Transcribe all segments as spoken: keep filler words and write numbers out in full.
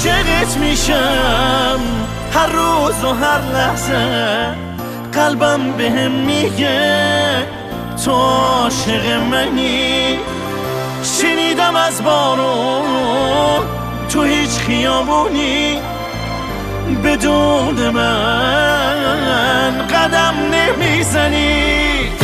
عاشقت میشم هر روز و هر لحظه، قلبم بهم میگه تو عاشق منی. شنیدم از بارون تو هیچ خیابونی بدون من قدم نمیزنی.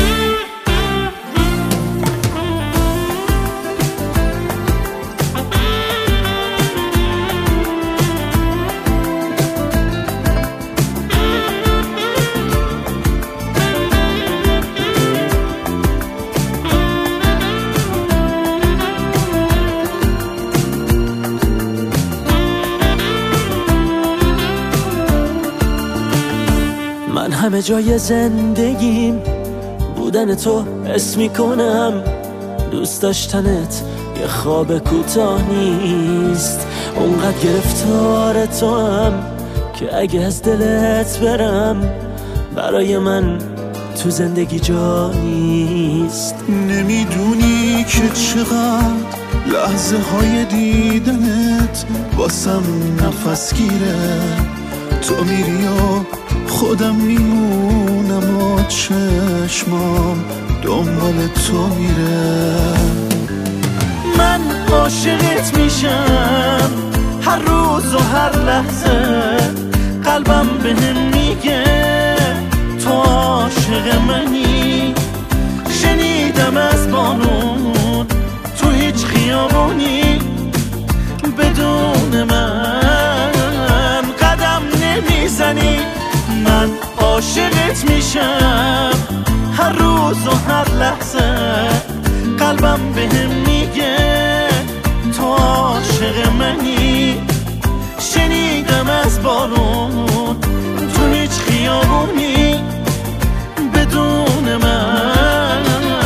من همه جای زندگیم بودن تو حس میکنم، دوست داشتنت یه خواب کوتاه نیست. اونقدر گرفتار تو هم که اگه از دلت برم برای من تو زندگی جا نیست. نمیدونی که چقدر لحظه های دیدنت واسم نفس گیره. تو میری و خودم میمونم و چشمام دنبال تو میره. من عاشقت میشم هر روز و هر لحظه، قلبم بهم میگه تو عاشق منی. شنیدم از بارون تو هیچ خیابونی بدون من قدم نمیزنی. من عاشقت میشم هر روز و هر لحظه، قلبم بهم میگه تو عاشق منی. شنیدم از بارون تو هیچ خیابونی بدون من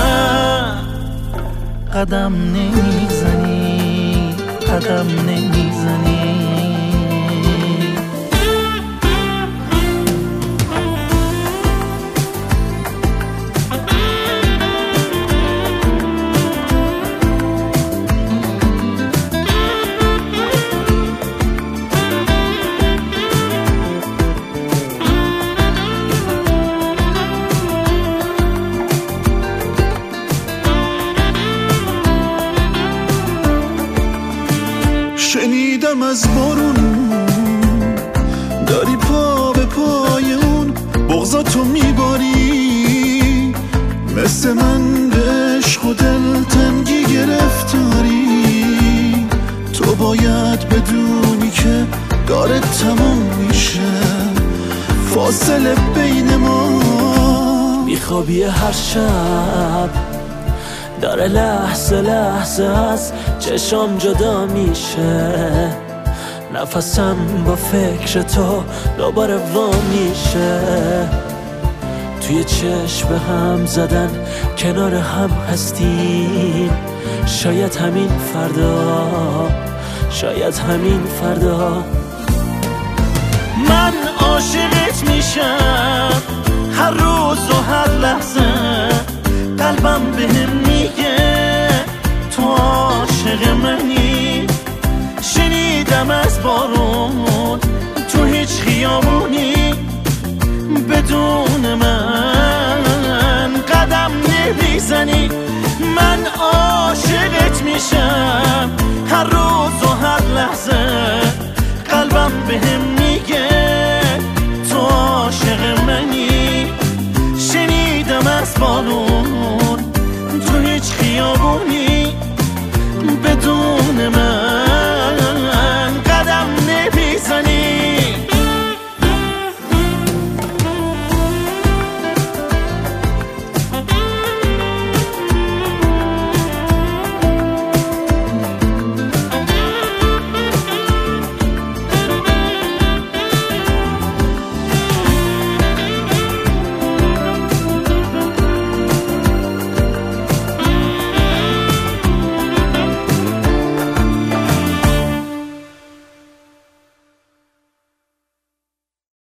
قدم نمیزنی، قدم نمیزنی. شنیدم از بارون داری پا به پای اون بغضاتو میباری، مثل من به عشق و دلتنگی گرفتاری. تو باید بدونی که داره تموم میشه فاصله بین ما. بیخوابی هر شب داره لحظه لحظه از چشام جدا میشه، نفسم با فکر تو دوباره وا میشه. توی چشم هم زدن کنار هم هستیم، شاید همین فردا، شاید همین فردا. من عاشقت میشم هر روز و هر لحظه، قلبم بهم میگه تو عاشق منی. شنیدم از بارون تو هیچ خیابونی بدون من قدم نمیزنی. من عاشقت میشم هر روز و هر لحظه، قلبم بهم